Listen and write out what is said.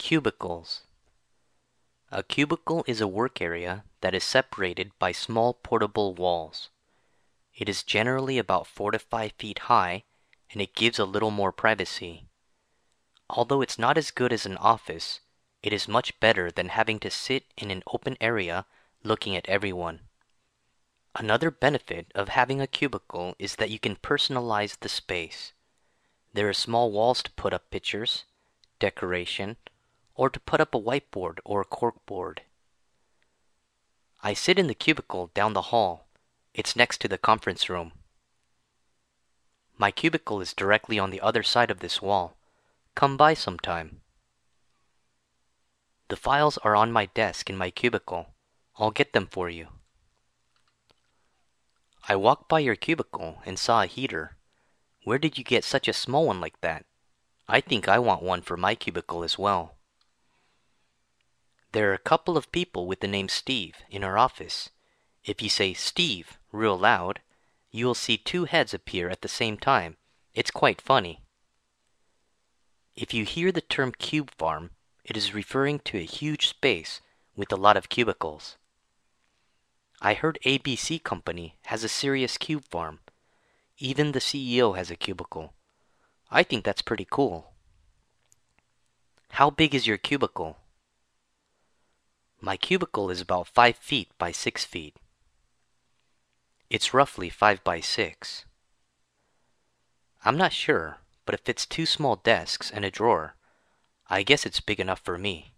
Cubicles. A cubicle is a work area that is separated by small portable walls. It is generally about 4 to 5 feet high, and it gives a little more privacy. Although it's not as good as an office, it is much better than having to sit in an open area looking at everyone. Another benefit of having a cubicle is that you can personalize the space. There are small walls to put up pictures, decoration, or to put up a whiteboard or a corkboard. I sit in the cubicle down the hall. It's next to the conference room. My cubicle is directly on the other side of this wall. Come by sometime. The files are on my desk in my cubicle. I'll get them for you. I walked by your cubicle and saw a heater. Where did you get such a small one like that? I think I want one for my cubicle as well. There are a couple of people with the name Steve in our office. If you say Steve real loud, you will see two heads appear at the same time. It's quite funny. If you hear the term cube farm, it is referring to a huge space with a lot of cubicles. I heard ABC Company has a serious cube farm. Even the CEO has a cubicle. I think that's pretty cool. How big is your cubicle? My cubicle is about 5 feet by 6 feet. It's roughly 5 by 6. I'm not sure, but it fits two small desks and a drawer. I guess it's big enough for me.